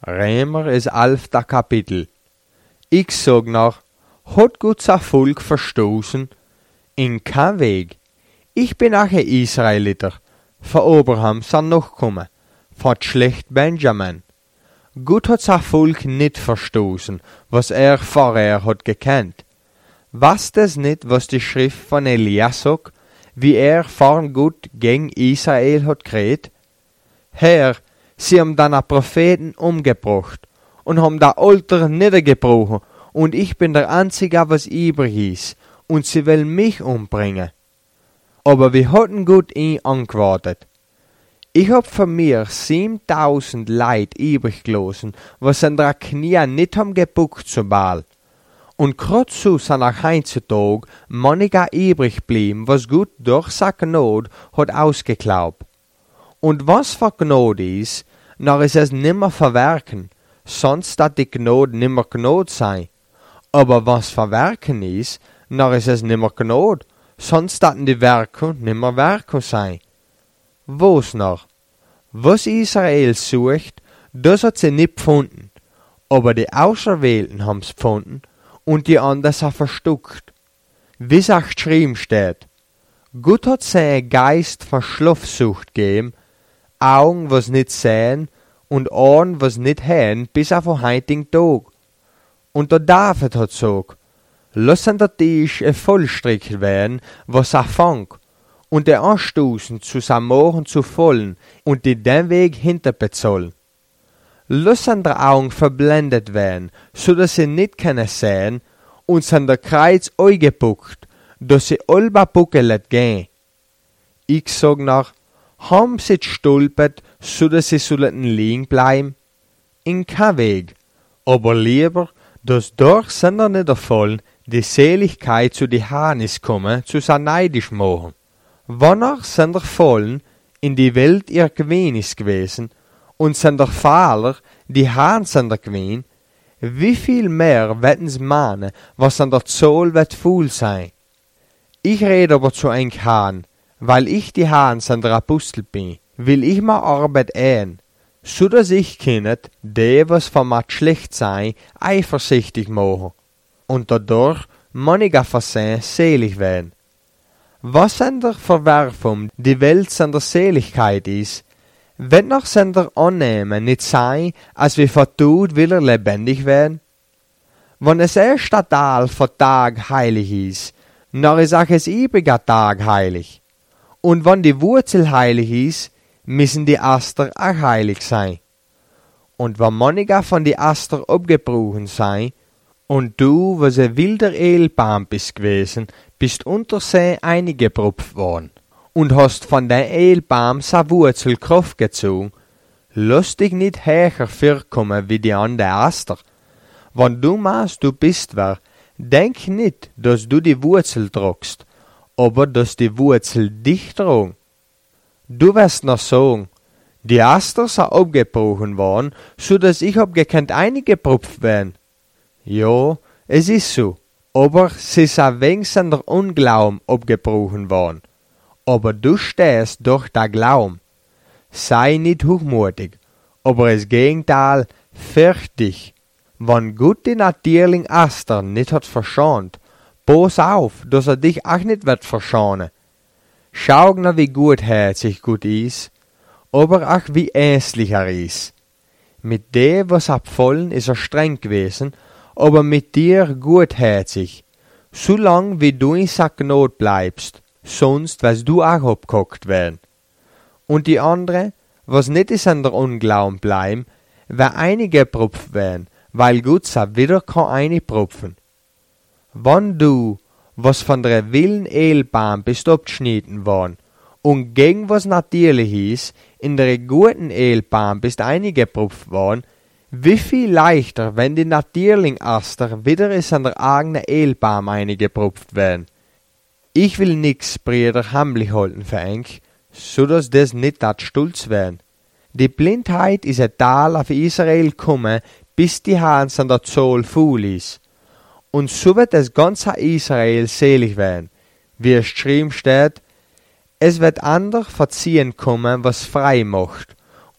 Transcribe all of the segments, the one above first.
Römer is 11. Kapitel. Ich sag noch, hat Gott sein Volk verstoßen? In kein Weg. Ich bin auch ein Israeliter, von Abraham sein Nachkommen, von Geschlecht Benjamin. Gott hat sein Volk nicht verstoßen, was er vorher hat gekannt. Weißt das nicht, was die Schrift von Elias sagt, wie er vor Gott gegen Israel hat geredet? Herr, sie haben dann a Propheten umgebracht und haben da Alter niedergebrochen, und ich bin der Einzige, was übrig ist, und sie will mich umbringen. Aber wir hatten Gott ihn angewartet. Ich hab von mir 7000 Leid übrig gelassen, was an der Knie nicht haben gebuckt zu Baal. Und grad so sind auch heutzutage manche übrig blieben, was Gott durch seine Gnade hat ausgeglaubt. Und was für Gnade ist, nach ist es nimmer verwerken, sonst dat die Gnade nimmer Gnade sei. Aber was verwerken ist, nach ist es nimmer Gnade, sonst daten die Werke nimmer Werke sei. Was noch? Was Israel sucht, das hat sie nicht gefunden. Aber die Auserwählten haben's gefunden und die anderen sind verstuckt. Wie es auch geschrieben steht, Gott hat seinen Geist von Schlafsucht gegeben, Augen, was nicht sehen, und Ohren, was nicht hören, bis auf den heutigen Tag. Und der David hat gesagt, lass an der Tisch vollstrickt werden, was er fang, und der anstoßen zu seinem Morgen zu vollen, und die den Weg hinterbezahlen. Lass an der Augen verblendet werden, so dass sie nicht können sehen, und an der Kreuz eingebuckt, dass sie allba buckelet gehen. Ich sag nach, haben sie gestolpert, so dass sie sollten liegen bleiben? In kein Weg, aber lieber, dass durch seiner Niederfallen die Seligkeit zu die Hanis komme, zu sein neidisch machen. Wonach sind der Fallen in die Welt ihr Gewinn ist gewesen, und sind der Fahler, die Hahn sind der Gewinn, wie viel mehr wetten's mahnen, was an der Zoll wird voll sein. Ich rede aber zu ein Hahn, weil ich die Hahn sind der Apostel bin, will ich ma Arbeit ein, so dass ich kinnet, die, was von mat schlecht sei, eifersüchtig machen, und dadurch manniger Versehen selig werden. Was an der Verwerfung die Welt an der Seligkeit ist, wenn noch an der Annehmen nicht sei, als wir vor Tod wieder lebendig werden? Wenn es erst der Tal vor Tag heilig ist, noch ist auch es übriger Tag heilig. Und wenn die Wurzel heilig ist, müssen die Aster auch heilig sein. Und wenn mancher von die Aster abgebrochen sei, und du, was ein wilder Ehlbaum bist gewesen, bist unter See eingeprupft worden, und hast von der Ehlbaum sa Wurzel Kraft gezogen, lass dich nicht höher vorkommen wie die andere Aster. Wenn du meinst, du bist wer, denk nicht, dass du die Wurzel tragst, aber dass die Wurzel dich trug. Du wirst noch sagen, die Aster sind abgebrochen worden, so dass ich hab gekannt eingeprupft werden. Ja, es ist so, aber sie sind wegen seiner Unglauben abgebrochen worden. Aber du stehst durch der Glauben. Sei nicht hochmutig, aber das Gegenteil, fürcht dich. Wenn Gott die natürlichen Aster nicht hat verschont, pass auf, dass er dich auch nicht wird verschonen. Schau na, wie gutherzig Gott ist, aber auch wie ängstlich er ist. Mit dem, was abfallen, ist er streng gewesen, aber mit dir gutherzig, solang wie du in seiner Gnade bleibst, sonst wirst du auch abgehackt werden. Und die andere, was nicht ist an der Unglauben bleiben, wer einige prupft werden, weil Gott sa wieder kann einprupfen. Wenn du, was von der wilden Ehlbaum bist abgeschnitten worden, und gegen was natürlich ist, in der guten Ehlbaum bist eingeprupft worden, wie viel leichter, wenn die natürlichen Aster wieder ist an der eigenen Ehlbaum eingeprupft werden. Ich will nix, Brüder, heimlich halten für eng, so dass das nicht dat stolz werden. Die Blindheit ist ein Tal auf Israel gekommen, bis die Hans an der Zoll voll ist. Und so wird das ganze Israel selig werden, wie es geschrieben steht, es wird ander verziehen kommen, was frei macht,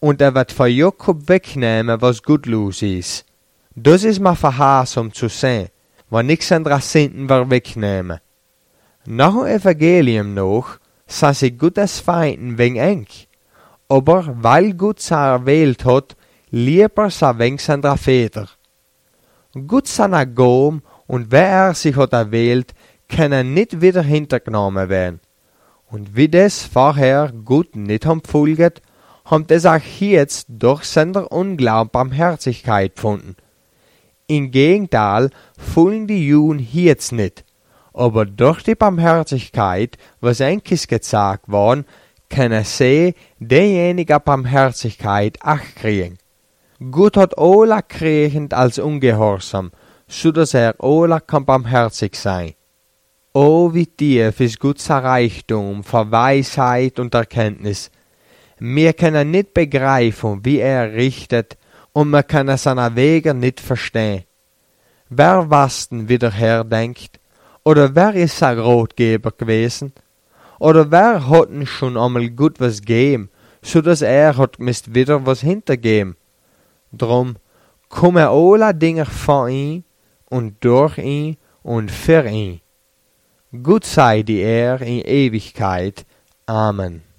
und wird von Jakob wegnehmen, was gut los ist. Das ist mir verheißen, um zu sehen, wenn nix anderes Sünden wir wegnehmen. Nach dem Evangelium noch, sind sie Gottes Feinden wegen eng, aber weil Gott sie erwählt hat, lieber sie wegen seiner Väter. Gott seiner Gaum und wer sich hat erwählt, können nicht wieder hintergenommen werden. Und wie das vorher Gott nicht folget, haben das auch jetzt durch seine Unglauben Barmherzigkeit gefunden. Im Gegenteil fühlen die Juden jetzt nicht, aber durch die Barmherzigkeit, was enkes gezeigt worden, können sie diejenige Barmherzigkeit auch kriegen. Gott hat alle kriegend als ungehorsam, so dass alle kann barmherzig sein. O wie tief ist Gottes Reichtum für Weisheit und Erkenntnis. Wir können nicht begreifen, wie richtet, und wir können seine Wege nicht verstehen. Wer weiß denn, wie der Herr denkt? Oder wer ist sein Ratgeber gewesen? Oder wer hat denn schon einmal gut was gegeben, so dass hat müsst wieder was hintergeben? Drum kommen alle Dinge von ihm und durch ihn und für ihn. Gut sei die Ehre in Ewigkeit. Amen.